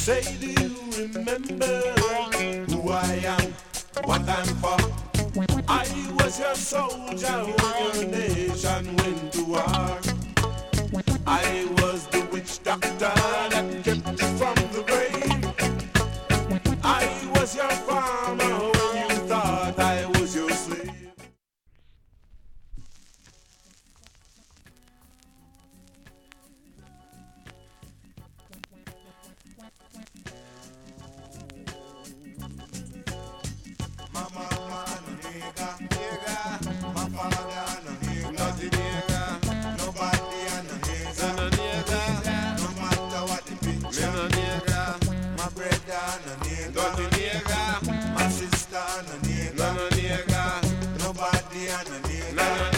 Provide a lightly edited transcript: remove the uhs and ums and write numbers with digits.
Say, do you remember who I am, what I'm for? I was your soldier when your nation went to war. I was the witch doctor that kept you from the grave. I was your farmer when you thought I was your slave. Nobody and a nigga.